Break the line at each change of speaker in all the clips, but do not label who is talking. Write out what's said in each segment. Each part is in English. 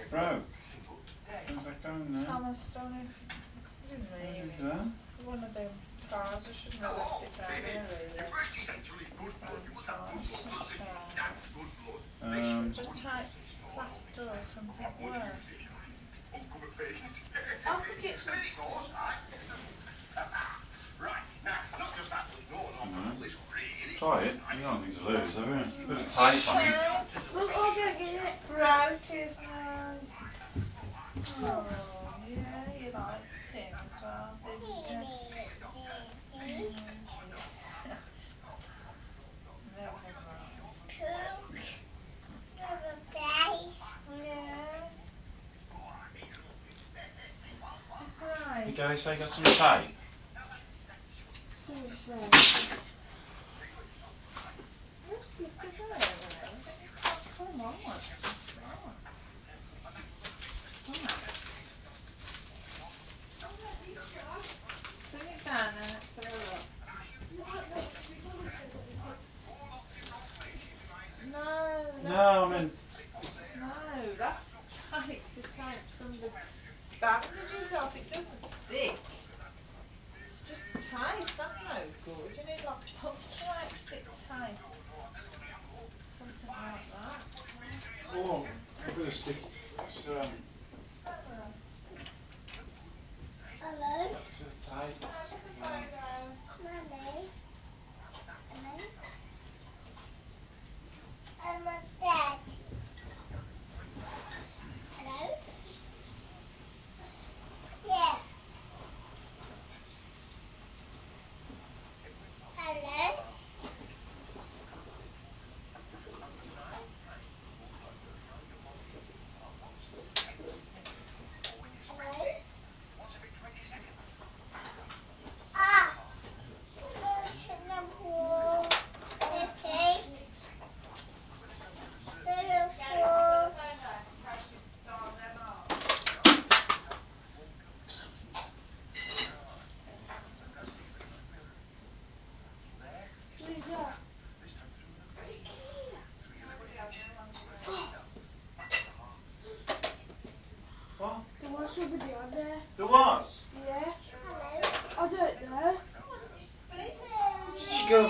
broke. How's that going now?
Thomas, don't know if you didn't leave it. One of them cars, I shouldn't have left it down there really. Sometimes, should a tight plaster or something work? I think it's
Try it. You got nothing to lose, have you? Put a tape on it.
Look, I'll get it. Broke, isn't it? Oh, yeah, you liked him as well, didn't you? Never mind. Yeah. Right.
You go, so you got some tape?
Your slippers are there. I think you can't put them on once you start. Come on. Bring it down and let's have a look. No,
No, I meant...
No, that's tape to tape some of the bandages off. It doesn't stick. It's just tape. That's no good. You need like punctuate stick tape. Something like that.
Oh, a bit of stick. It's,
Hello.
Hello?
bit of tape.
How's the photo?
Mummy? Hello? I'm a dad. Hello? Yeah. Hello? Hello? Ah! Singapore. Okay.
Get it, put the
Singapore.
phone down in case you start them off.
Lisa.
Nobody has no one's around.
What?
There was somebody on there.
There was?
Yeah.
Hello.
I don't know.
Why didn't you speak?
Did you go?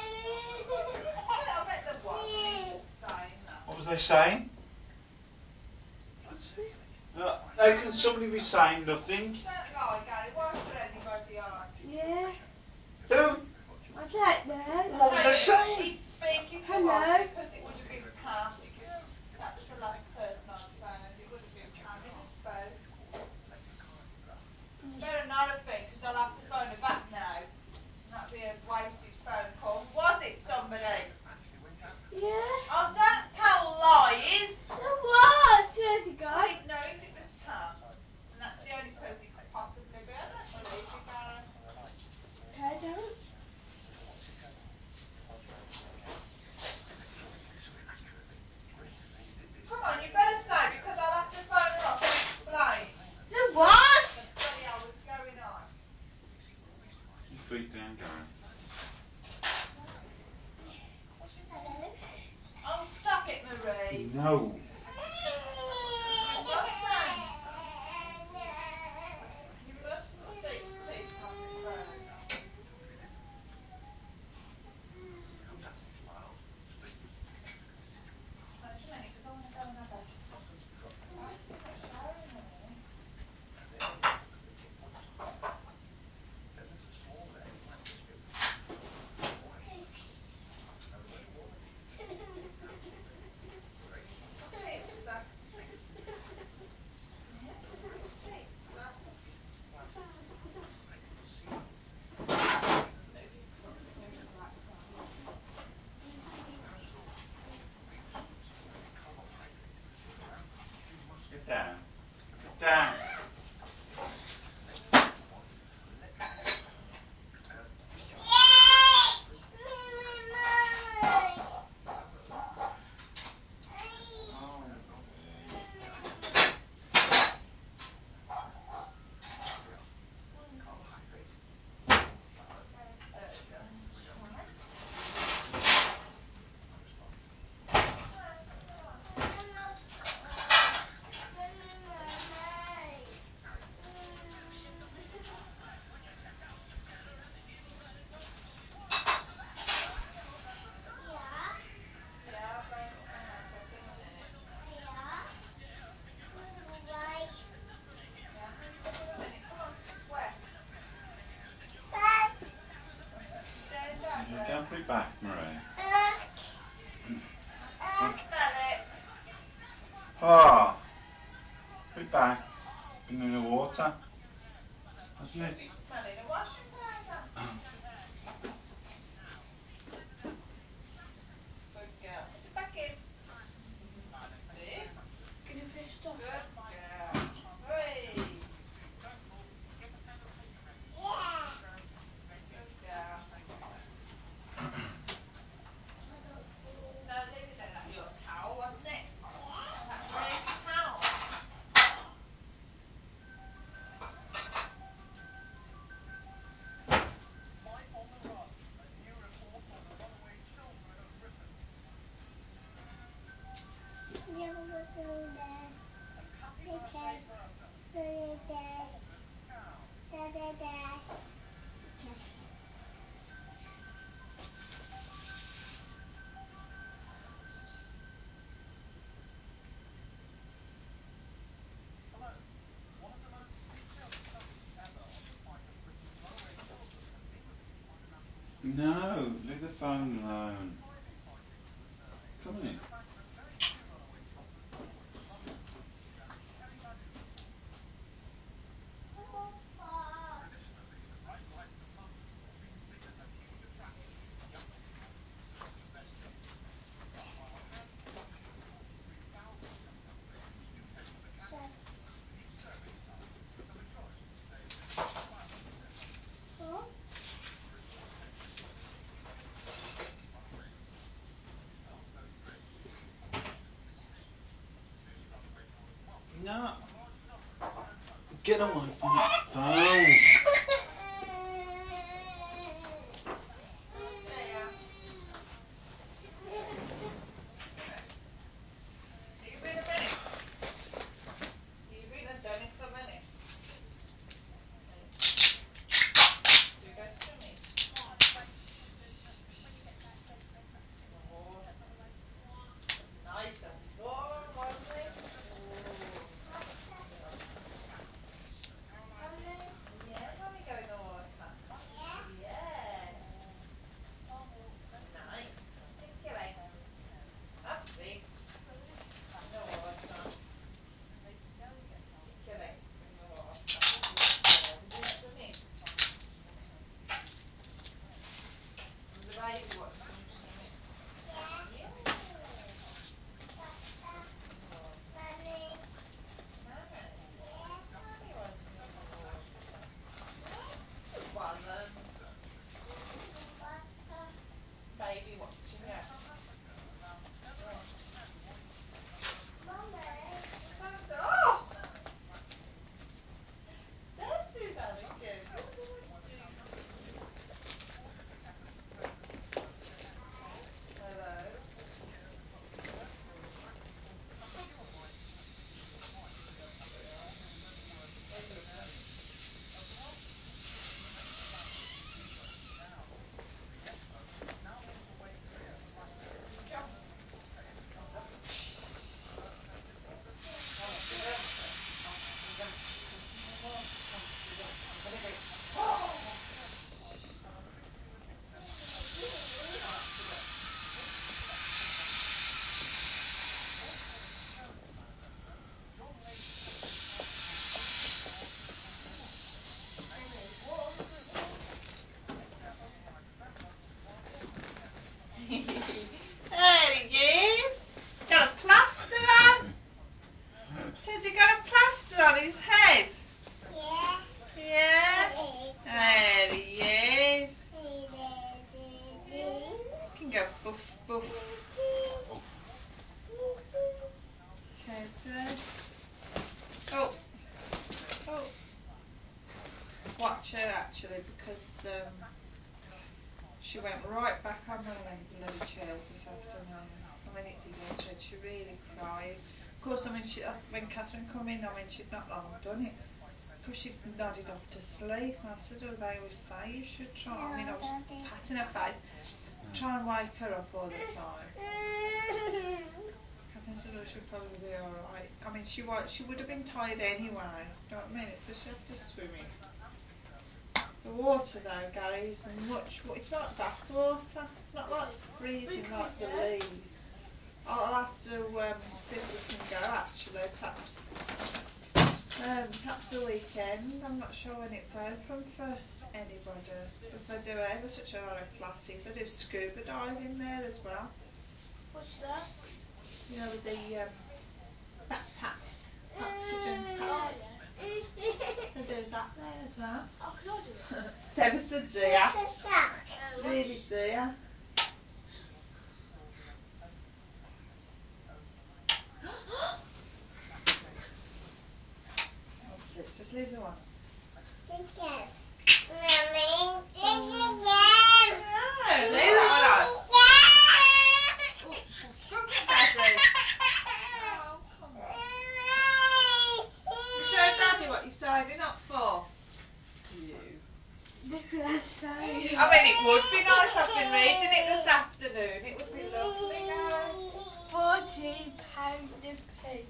I bet there was. He's just saying that.
What was they saying? How can somebody be saying nothing?
Don't lie, Gary. Was there anybody on?
Yeah.
Who?
I don't know.
What was they saying?
He'd speak if there
Hello.
was, because it would have been Pam. That's the last person I'd phoned. It would have been Pam. He just spoke. Better not have been, because I'll have to phone her back now. And that'd be a wasted phone call. Was it somebody?
Yeah.
Oh, don't tell lies!
There was. Swear to
Well,
God.
he'd know if it was Pam. And that's the only person it could possibly be. I don't believe you, Gary.
I don't.
Come on, you better say, because I'll have to phone her up and explain.
There was.
The bloody hell was going on.
Your feet down, Gary.
Hello.
Oh, stop it, Marie.
No.
You mustn't. You mustn't speak to people on the phone. Wait a minute, because I want to go and have a... I have to have a shower in a minute. Pizza. Yeah, it's pizza. Move your foot before the black's on.
Get down. Get down.
Get a burger. Right. No, come on.
Oh, put it back. Been in the water. Hasn't it?
Be smelling a washing powder. Good girl. Put it back in. See?
Gonna fish off.
Good girl. Hey.
Yeah.
Good girl. No, leave it there. That's your towel, wasn't it? That grey towel.
Yeah, we'll go through there. Okay. Through there. Da. Okay.
No, leave the phone alone. Come in.
Oh.
No. Get away from the phone.
There. Leave it a minute. Leave it and done it a minute. Do you go swimming? Oh, nice and warm, wasn't it? Oh, yeah, mommy go in the water. Yeah. Nice. Stick your leg. That's it. In the water. Stick your legs in the water. Good girl. Did you swimming? Was the baby watching you swimming? Yeah. In the water. Mommy. Mommy wasn't in the water. No, it wasn't. Baby watching you. Yeah. Don't, oh! Don't do that again. What did I do? Hello? Where's your phone? Jump. Jump, jump. Come on, sit down. Come, sit down. Come, sit down. Come here, baby. Oh! Come, sit down. There he is. He's got a plaster on. Said he got a plaster on his head.
Yeah.
Yeah. There he is.
Yeah.
You can go boof boof. Teddy. Oh. Oh. Watch her actually because she went right back on one of them bloody chairs this afternoon. I mean it did her head. She really cried. Of course, I mean when Catherine come in, I mean she'd not long done it. Because she'd nodded off to sleep. And I said, oh, they always say you should try. I mean, I was patting her face, try and wake her up all the time. Catherine said, oh, she'll probably be alright. I mean, she would have been tired anyway. You know what I mean? Especially after swimming. The water though, Gary, is much. It's not bath water. It's not like freezing like the leaves. I'll have to see if we can go actually, perhaps the weekend. I'm not sure when it's open for anybody, because they do ever such a lot of classes. They do scuba diving there as well.
What's that?
You know, with the backpack, oxygen
Oh,
pack.
yeah.
They do that there as well.
Oh, can I do it?
It's ever so dear.
It's
It's really dear. That's it, just leave the one.
Mommy,
No, leave that one on. Oh, come on, Daddy. Oh, come on. You show Daddy what you're signing up for? You.
Look at that sign.
I mean, it would be nice. I've been reading it this afternoon. It would be lovely, guys.
£14 a piece.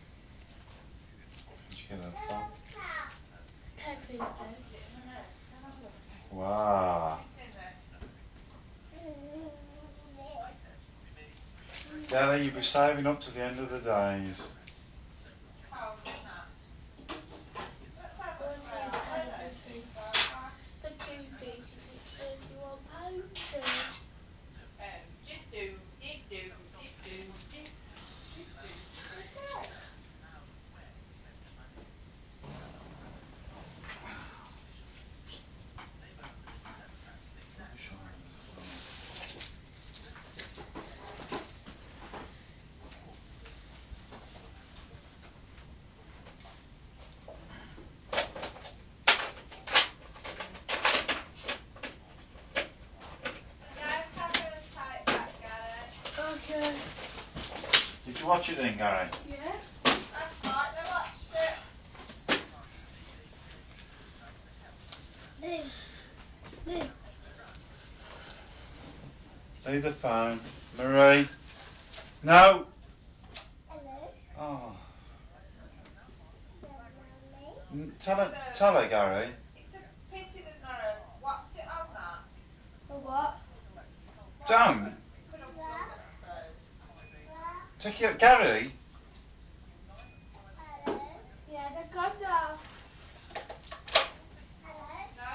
Did you get that from?
Pepper's
Is it in the nest? Can I have a look?
Wow.
It's in there.
Gary, you'll be saving up to the end of the days.
How than that? Let's have a
£14
play, aren't we?
a piece.
Bye-bye.
For 2 pieces, it's £31. Okay.
Did you watch it then, Gary?
Yeah.
That's right, they watched it.
Leave the phone. Marie. No.
Hello.
Oh.
Mommy.
Tell her, Gary.
It's a pity there's not a... What's it on that?
A what?
Don't.
You could unplug it, I suppose.
Take it, Gary.
Hello. Yeah, they're gone now. Hello.
No.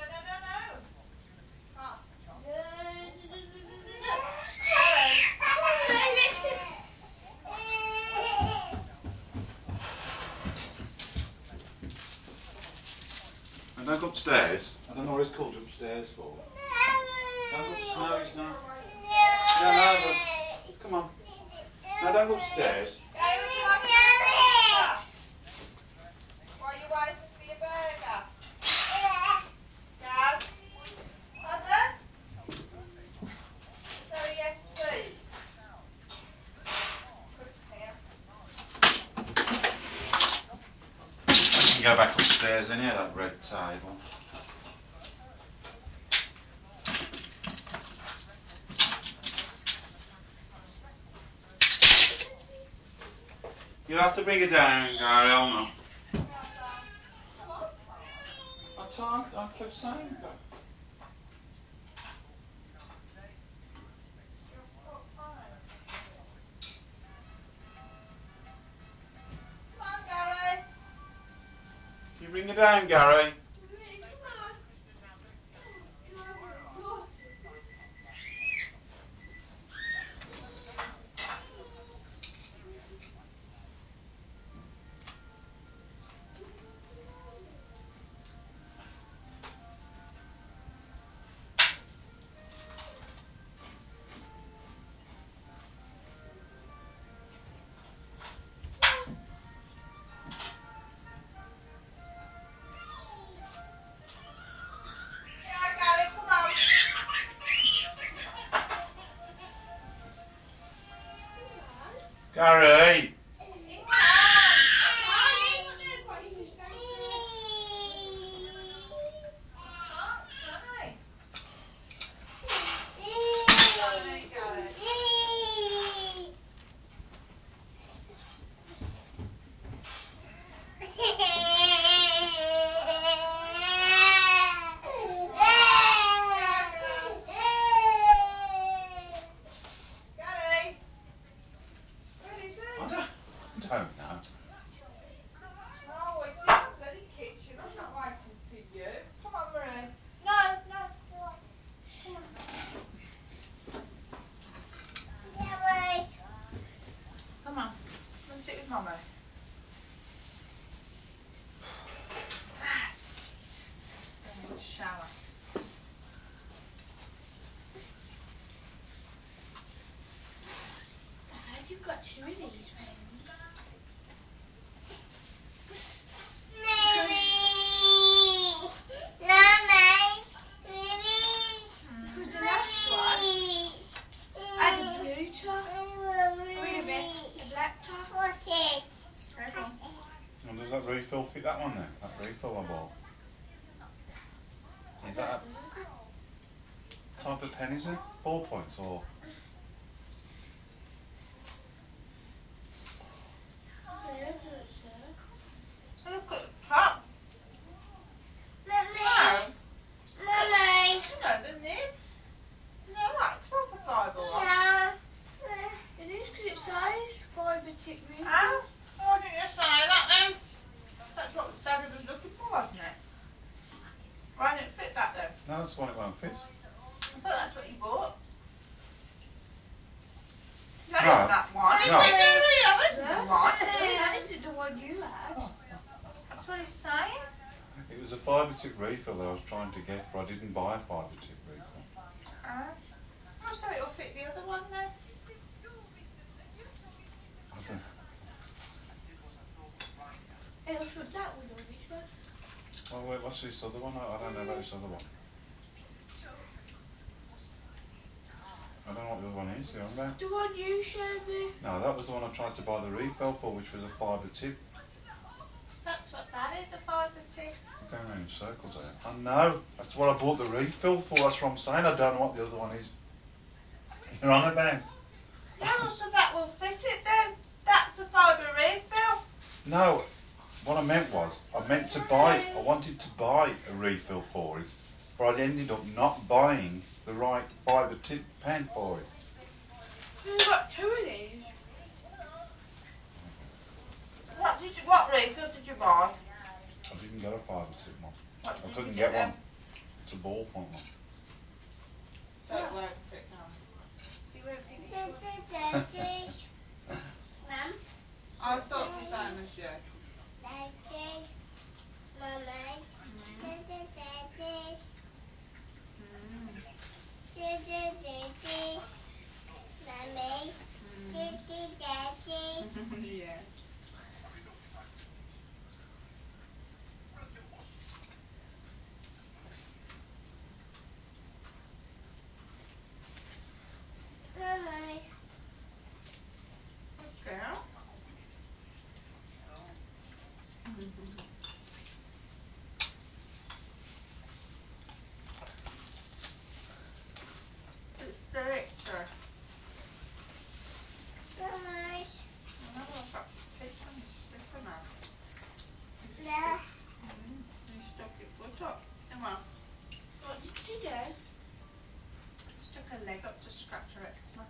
Can't.
No.
And don't go upstairs. I don't know what it's called upstairs for. Don't go upstairs. No, it's not. Yeah, no, come on. No, don't go upstairs.
Gary, would you like a pizza? While you're waiting for your burger? Gaz? Pardon? Is that a yes, please? Couldn't hear.
I can go back upstairs in here, that red table. You'll have to bring it down, Gary, or not.
Well done. Come on.
I can't, I kept saying that.
You're fine. Come on, Gary.
Can you bring it down, Gary?
Come on. Can I have your glasses?
Yeah, Gary, come on.
Gary!
He can. Can't, can he? Come on, Gary. Gary. bloody kitchen. I'm not waiting for you. Come on, Marie. No, no, come on. Come on. Come on. Come and sit with Mummy. Then we'll shower.
Dad, you've got two of these pens. Because the last one had a blue top. With a black top.
Careful.
And does that refill fit that one then? That refill I bought? Is that a type of pen, is it? 4 points or?
Look at the top. No. You know the nib. No, that's not a fibre one.
It is because it says fibre tip refill.
Oh, why didn't you say that then? That's what Daddy was looking for, wasn't it? Why didn't it fit that then?
No, that's the one it won't fit.
I thought that's what you bought. That
No.
isn't that one.
No.
Is it really? I haven't
Yeah.
the one.
That isn't the one you had.
That's what he's saying.
It was a fibre tip refill that I was trying to get, but I didn't buy a fibre tip refill.
Oh, so it'll fit the other one then?
I don't know.
It'll fit that one or which one?
Well, wait, what's this other one? I don't know about this other one. I don't know what the other one is, you remember?
The one you showed me.
No, that was the one I tried to buy the refill for, which was a fibre tip.
That's what that is, a fibre tip.
I'm going around in circles here. I know, that's what I bought the refill for, that's what I'm saying. I don't know what the other one is. You're on about?
Yeah, well, so that will fit it then. That's a fibre refill.
No, what I meant was, I wanted to buy a refill for it, but I ended up not buying the right fibre tip pen for it.
You got two of these.
What refill did you buy?
I didn't get a fibre tip one.
What
I
did
couldn't
you
get
then?
one. It's a ballpoint one.
So it won't fit now.
You won't fit this one.
Mum?
I thought the same as you.
Daddy. Mummy. Daddy.
Mm.
Daddy. Mummy.
Mm.
Daddy.
Yeah.
Mummy.
Good girl. It's delicious.
Mummy.
I know I've got bits on your slipper now.
Yeah.
You stuck your foot up. Come on.
What did you do?
Stuck her leg up to scratch her eczema.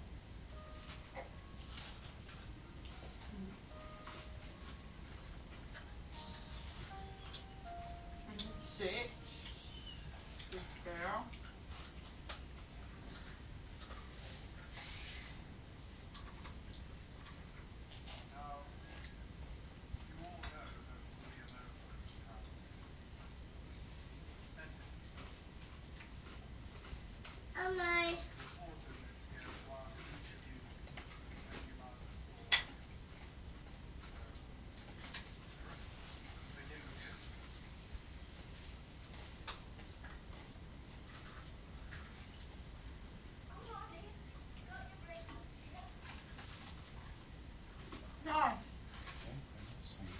Sit. Good girl.
Mummy.
No.
Okay, that's fine.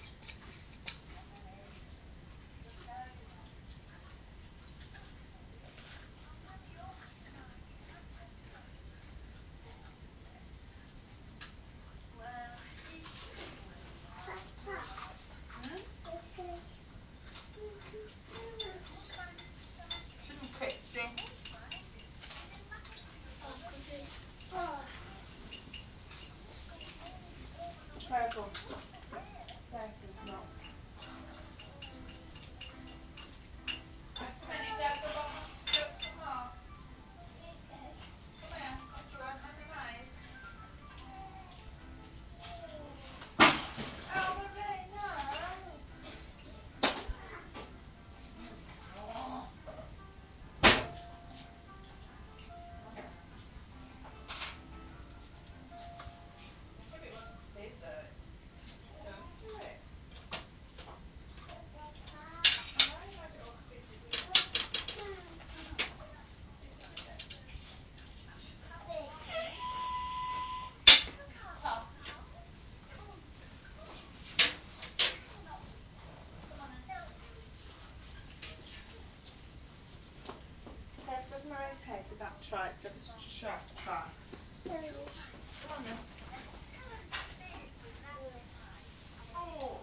right, it's ever such a sharp car.
Sorry.
Come on then. Oh.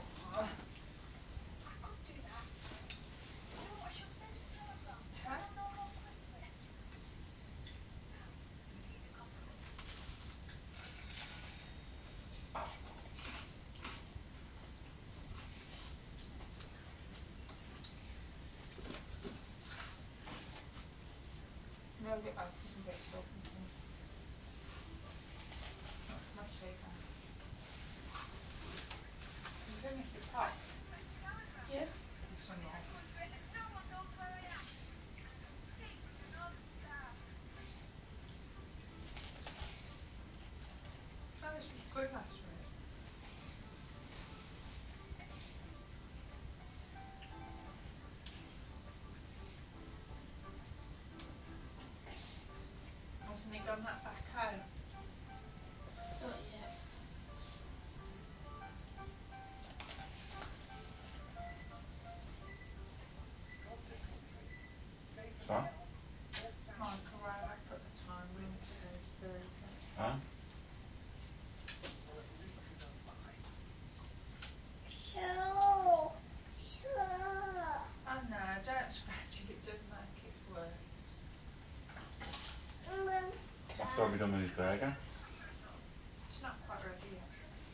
Okay. No, I couldn't get it open for me. That's my tea bag. You finished your pop?
Yeah.
Some more. Oh, this was good last week. Hasn't he gone that back home?
Not yet.
So?
Michael, where have I put the time limit for those burgers?
Huh?
Sure. Sure.
Oh no, don't scratch it, it does make it worse.
What's Dobby done with his burger?
It's not quite ready yet.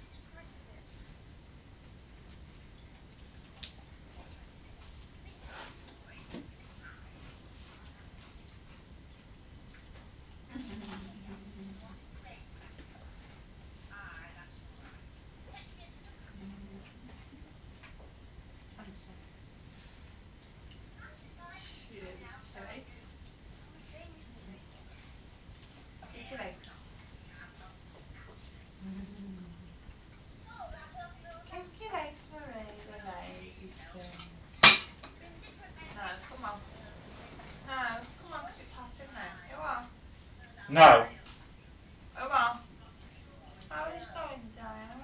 Answer. Okay. Kick your legs. Kick your legs, Marie, the lady's thing. No, come on. No, come on, 'cause it's hot in there. You are.
No.
You are. How is it going down?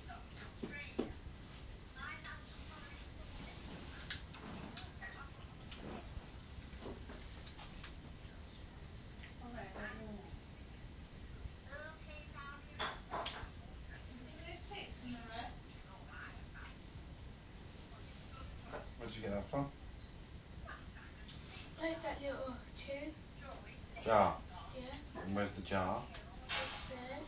Alright, is this pizza, Marie?
Where did you get that from?
Like that little tube.
Jar.
Yeah.
And where's the jar?
Upstairs.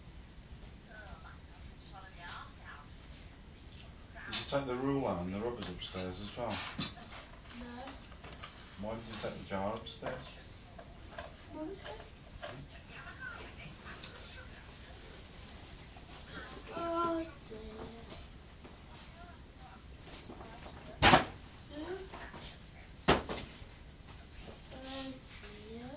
Did you take the ruler and the rubbers upstairs as well?
No.
Why did you take the jar upstairs?
Mum said. Oh dear. Oh dear.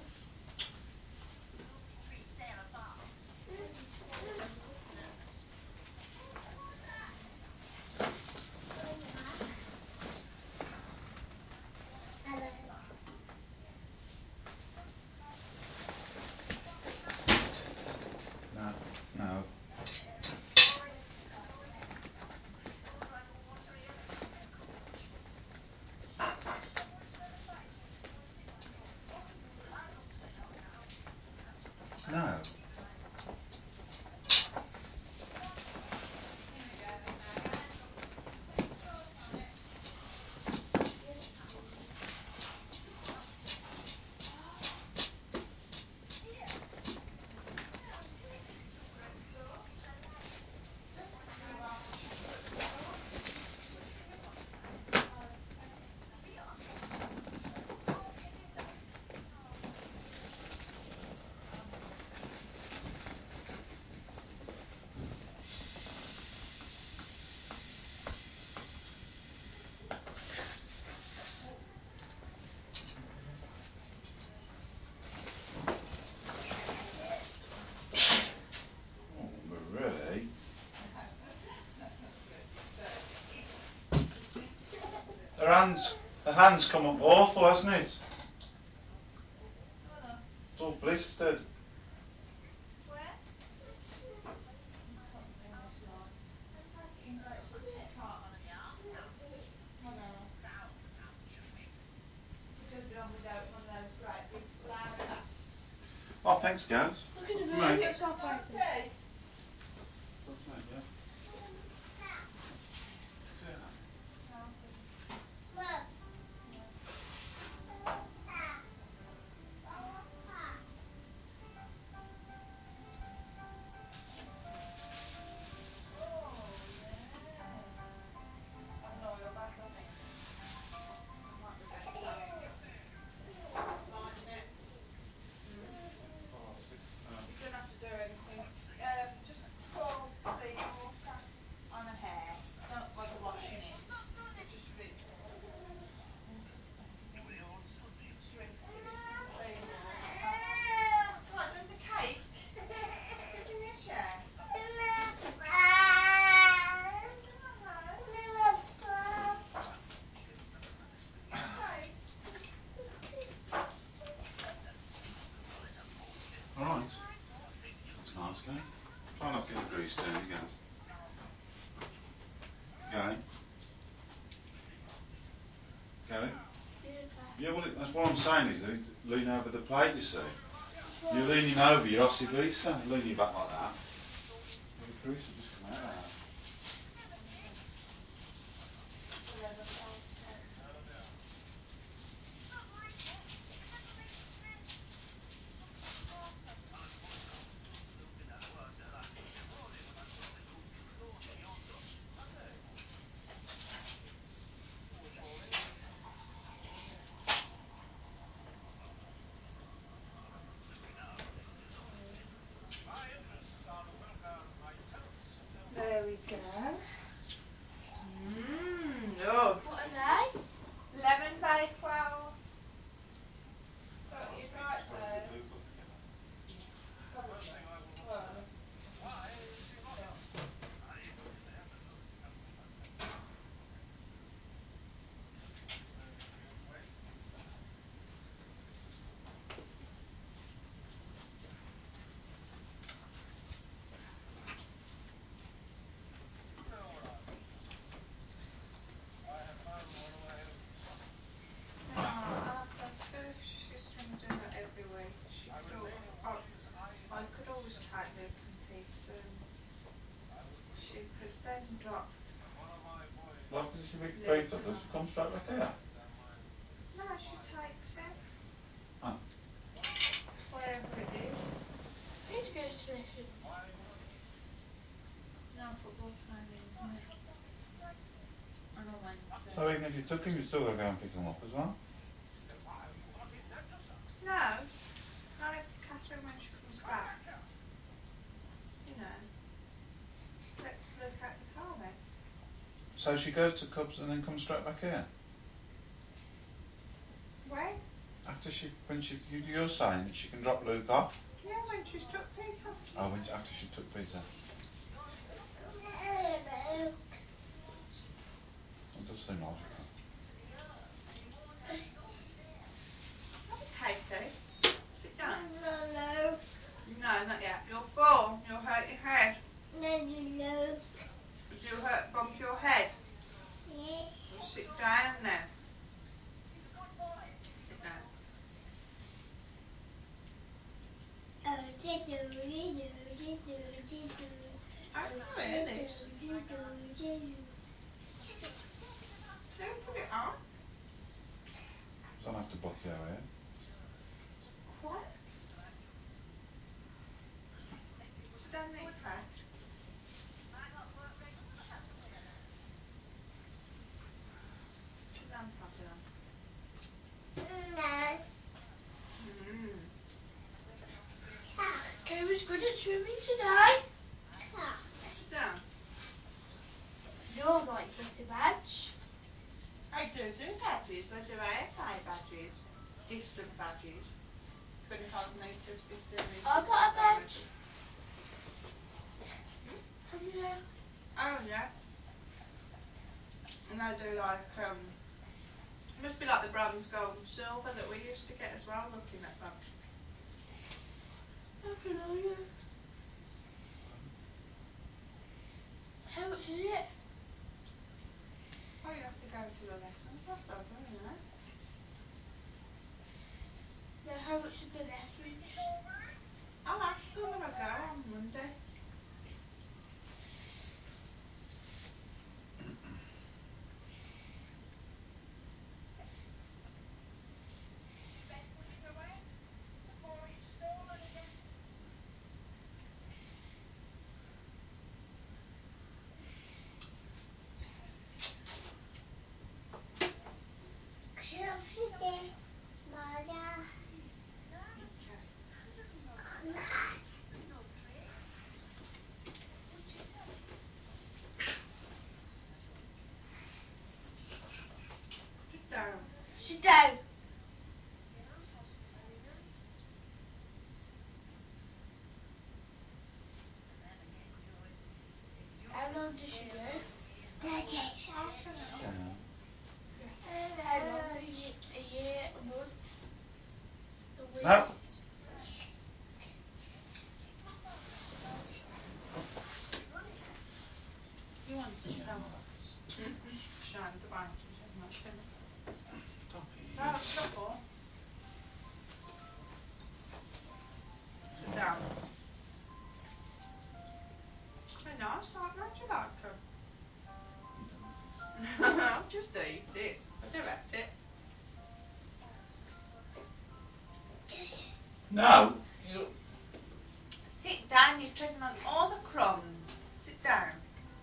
No. No. No.
Here we go, okay. Put your sauce on it.
Yes, please.
Chocolate sauce. How about chocolate sauce?
Oh, Marie. Her hands come up awful, hasn't it?
Oh,
It's all blistered.
where? What's in this lot? Ingredients you can't. Whatever. It could be on without one of those great big flour bags.
Thanks, Gaz.
Look at the
For
moon,
me.
it's half open.
Okay.
What's that, yeah? See you now.
No, I'm good. Oh, yes. I know, you're back on it. That might be better. Mightn't it?
Oh, sick.
You don't have to do anything. Just pour clean water on a hair. Don't bother washing it. You just rinse. Water's better. Just rinse it in some clean water. What, do you want a cake? Sit in your chair. Okay.
Alright. Looks nice, okay? Try not to get the grease down, Gaz. Okay. Okay. Yeah, well, that's what I'm saying is that lean over the plate, you see. You're leaning over your Aussie Visa, leaning back like that. The grease will just come out like that.
10. There we go. Oh.
What are they?
11 by 12. But you'd right
Just got to
though.
glue put together.
Probably. Well, don't. No, our school system do that every week. She could I could always take Luke and Peter and she could then drop.
Like, does she pick
Luke
Peter up? Does
off.
she come straight back here?
No, she takes him.
Oh.
Wherever it is.
Peter goes to lessons.
No football training, isn't it? On a Wednesday.
So even if you took him, you'd still got to go and pick him up as well?
No. Not if Catherine when she comes back. You know. Let's look at the car then.
So she goes to Cubs and then comes straight back here?
When?
After you're saying that she can drop Luke off?
Yeah, when she's took Peter.
Oh, after she took Peter. It does seem logical.
Come on, Katie. Sit down.
No.
No, not yet. You'll fall. You'll hurt your head.
No.
Would you bump your head?
Yes.
Well, sit down then. Sit down.
Oh,
How can you hear this? Don't put it on.
Don't have to buck your hair.
What? Sit down there, Kat. Sit down properly.
No.
Kay was good at swimming today.
Sit down.
You're like got a badge.
I do badges. I do ASI badges. Distant badges. 25 metres, 15 metres.
I got a
25
badge.
metres.
From you.
Oh yeah. And I do like it must be like the bronze, gold and silver that we used to get as well, looking at them.
How can I you? How much is it?
Oh, you have to go to the lessons, I don't know.
No, how much is the lessons? Sit down. How long does she do?
Daddy.
How long? A year, a month, a week?
No.
You want to shine the bank and shine that dinner.
Stop it.
No, stop all. Sit down. They're nice, aren't they? Do you like them? I'll just eat it. I do eat it.
No. You.
Sit down, you're treading on all the crumbs. Sit down.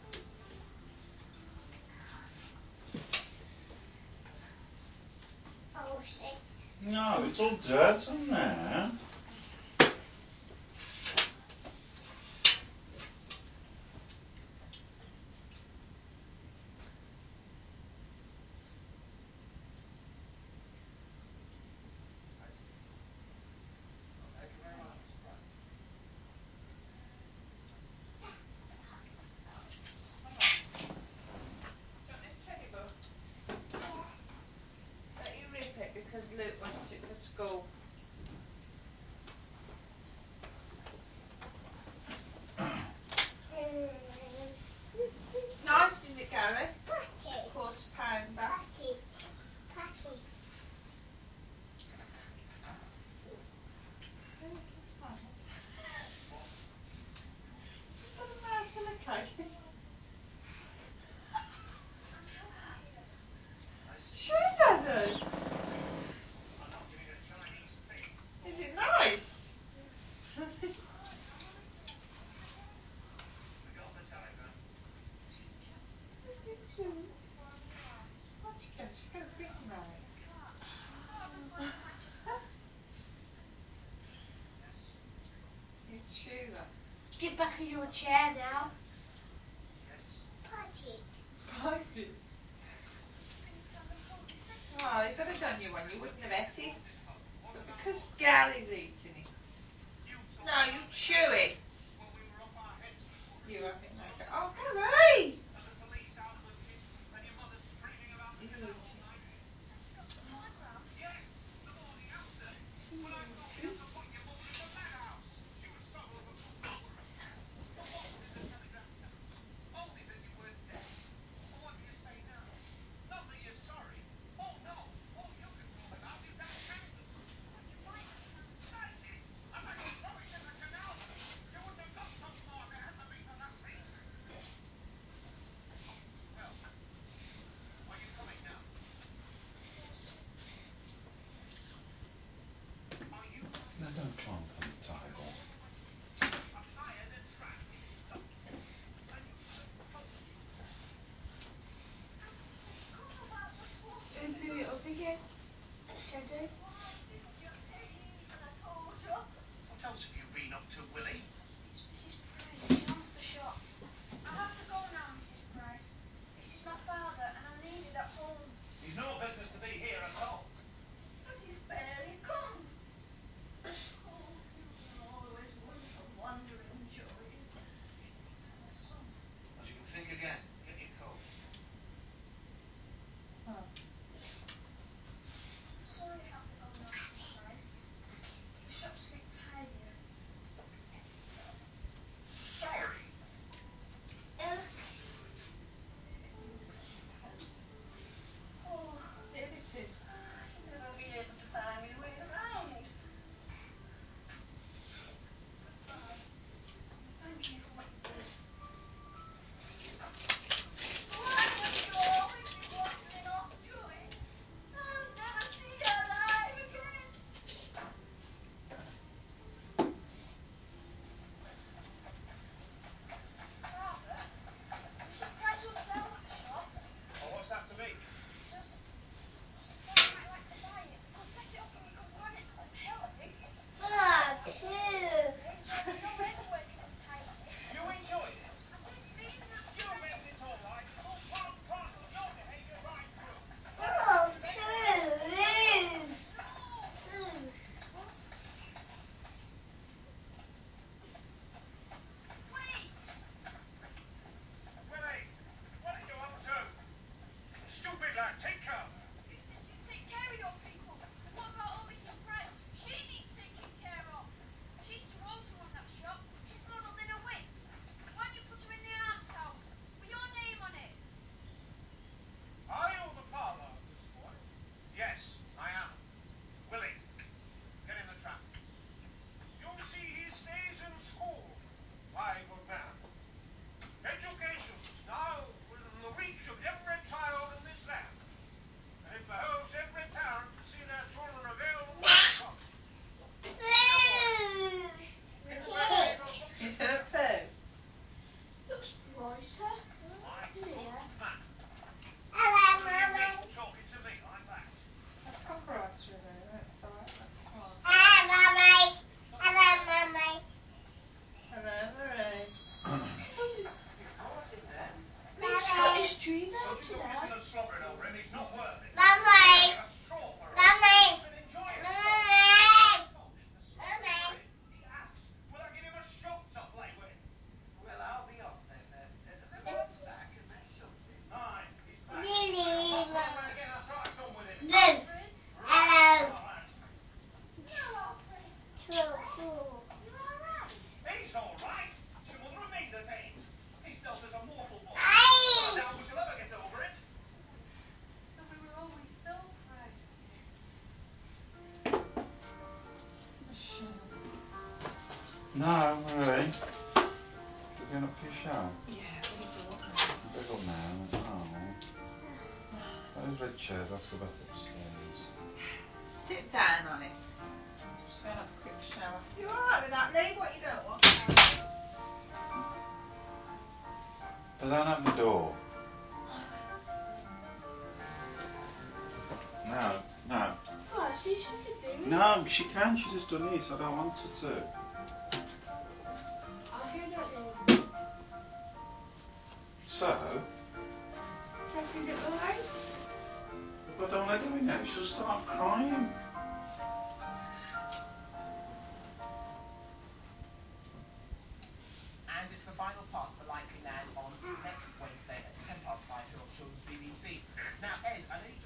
Oh, shit.
No, it's all dirt on there.
Do you want this teddy book? Don't you rip it because Luke wants it for school. Nice, is it, Gary?
Packet.
£1/4 back.
Packet. Packet.
Just got a mouthful of cake. Sure, Daddy. Is it nice? What's your cash? Go pretty, mate. You chew that.
Get back in your chair now.
Packet.
Bite it. Oh, if I'd have done you one, you wouldn't have ate it. But because Gary's eating it. No, you chew it. You have it now. Oh, Gary! You eat it.
No, don't climb up on the table.
Who blew it up again? Teddy?
What else have you been up to, Willie?
It's Mrs. Price. She owns the shop. I have to go now, Mrs. Price. This is my father, and I'm needed at home.
He's no business to be here at all.
But he's barely come. Oh, you will always wandering, Joey.
To my son. Well, you can think again. Get your coat.
Oh.
Sorry I have to go now, Mrs. Price. The shop's a bit tidier.
Sorry?
Oh,
The editing.
take care of her.
You take care of your people. What about old Mrs. Price? She needs taking care of. She's too old to run that shop. She's muddled in her wits. Why don't you put her in the almshouse with your name on it?
Are you the father of this boy? Yes, I am. Willie, get in the trap. You'll see he stays in school. My good man. Education is now within the reach of every child in this land. And it behoves every parent to see their children availed of the trust.
Is it a poo?
Looks brighter.
My good
Yeah.
man.
Hello,
Will you
Mummy.
be talking to me like that?
That's got brighter in it. It's alright. Come on.
Hello, Mummy. Hello, Mummy.
Hello, Marie.
You've brought him then.
He's got his dream
Don't
out
you go
today.
kissing and slobbering over him, he's not worth it.
Mummy.
Get a straw for him.
Mummy.
He's been enjoying himself.
Mummy.
The slobbering for him, he asks, will I give him a shop to play with?
Well, I'll be off then. The man's back, and that's something.
Aye, he's back.
Lily.
I'll not go away again after I've done with him.
Blue. Hello.
Right.
Hello, Fred.
True, true.
You alright?
He's all right. It's your mother and me that ain't. He's dealt us a mortal blow.
Ice.
I doubt we shall ever get over it.
But we were always so proud of you.
No, Marie. We're going up for your shower.
Yeah, but it does.
Big old man. Oh. Those red chairs, I'll have to go back upstairs.
Sit down on it. Just going to have a quick shower. You alright with that? Leave what you don't want, Karen.
But don't open the door. No, no.
Oh, see, she could do it.
No, she can. She's just done this. I don't want her to.
I'll hear that later.
So,
Should I bring it alright?
if I don't let her in now, she'll start crying.
And it's the final part of The Likely Land on next Wednesday at 5:10 here on Children's BBC. Now, Ed, I know you